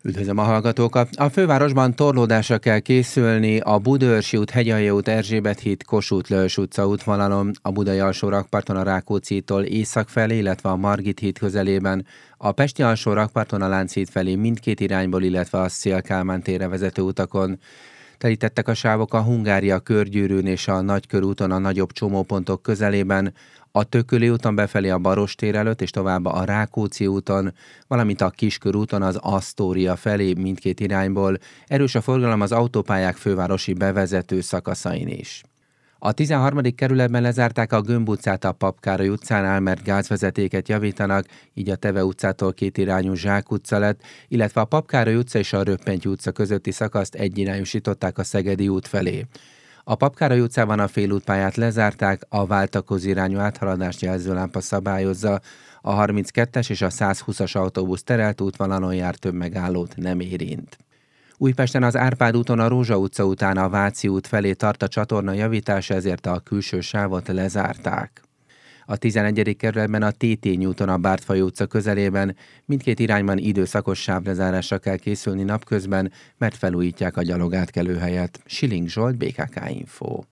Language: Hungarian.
Üdvözlöm a hallgatókat! A fővárosban torlódásra kell készülni a Budaörsi út, Hegyalja út, Erzsébet híd, Kossuth Lajos utca útvonalon, a Budai alsó rakparton a Rákóczitól észak felé, illetve a Margit híd közelében, a Pesti alsó rakparton a Lánchíd felé mindkét irányból, illetve a Széll-Kálmán térre vezető utakon. Telítettek a sávok a Hungária körgyűrűn és a Nagykörúton a nagyobb csomópontok közelében, a Tököli úton befelé a Barostér előtt és tovább a Rákóczi úton, valamint a Kiskörúton az Asztória felé mindkét irányból. Erős a forgalom az autópályák fővárosi bevezető szakaszain is. A 13. kerületben lezárták a Gömb utcát a Papp Károly utcánál, mert gázvezetéket javítanak, így a Teve utcától kétirányú Zsák utca lett, illetve a Papp Károly utca és a Röppenty utca közötti szakaszt egyirányúsították a Szegedi út felé. A Papp Károly utcában a félútpályát lezárták, a váltakozó irányú áthaladást jelzőlámpa szabályozza, a 32-es és a 120-as autóbusz terelt útvonalon jár, több megállót nem érint. Újpesten az Árpád úton a Rózsa utca után a Váci út felé tart a csatorna javítása, ezért a külső sávot lezárták. A 11. kerületben a Tétény úton a Bártfai utca közelében mindkét irányban időszakos sávlezárásra kell készülni napközben, mert felújítják a gyalogátkelőhelyet. Siling Zsolt, BKK Info.